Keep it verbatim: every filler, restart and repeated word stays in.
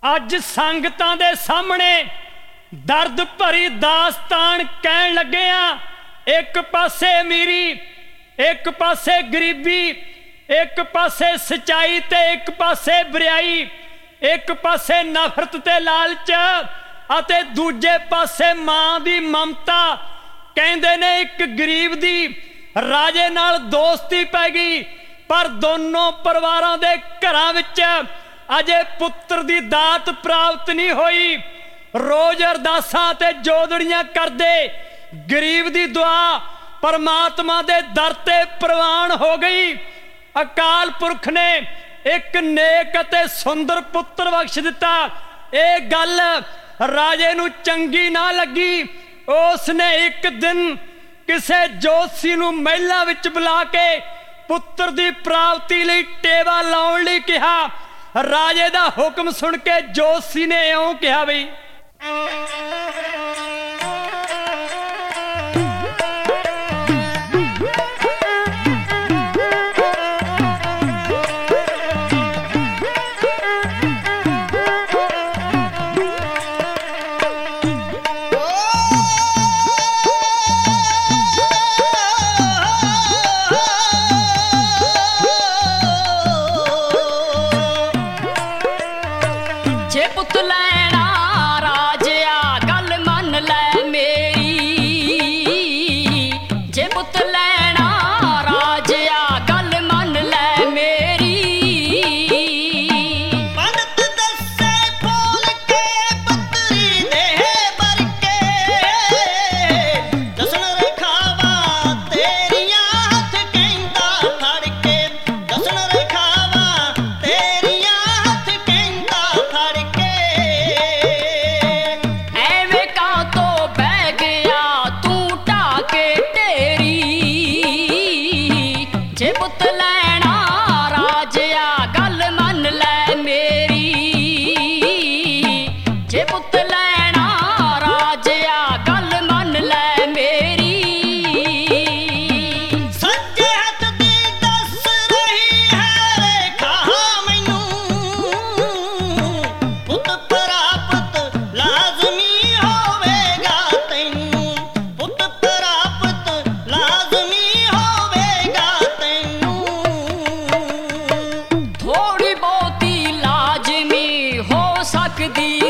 अज संगतां दे सामने दर्द भरी दास्तान कहन लगे आ। एक पासे अमीरी, एक पासे गरीबी, एक पासे सच्चाई ते एक पासे बुराई, एक पासे नफरत ते लालच अते दूजे पासे मां दी ममता। कहंदे ने एक गरीब दी राजे नाल दोस्ती पै गई, पर दोनों परिवारां दे घरां विच अजे पुत्र दी दात प्राप्त नहीं होई। रोज अरदासां ते जोदड़ियां करदे गरीब दी दुआ परमात्मा दे दर ते प्रवान हो गई। अकाल पुरख ने एक नेक अते सुंदर पुत्र बख्श दिता। ये गल राजे नूं चंगी ना लगी। उसने एक दिन किसे जोशी नूं महलां विच बुला के पुत्र दी प्राप्ति लई टेवा लाउण लई कहा। राजे दा हुक्म सुन के जोशी ने इउं कहा बई जे पुत लैना राजिया गल मन लै मेरी, जे पुत लैना राजिया गल मन लै मेरी। पंडित दस्से खोल के पतरी दे भर के, दसन रेखावा तेरियां हथ कहंदा फड़ के, दसन रेखावा तेरियां हथ कहंदा फड़ के। एवें का तो बह गया तू ढाके ढेरी, जे पुत लैना राजिया गल मन लै मेरी, जे पुत लैना राजिया गल मन लै मेरी। सज्जे हथ दी दस रही है रेखा मैनू, पुत प्राप्त लाजमी होवेगा तैनू, पुत प्राप्त लाजमी होवेगा तैनू। थोड़ी बहुती लाजमी हो सकदी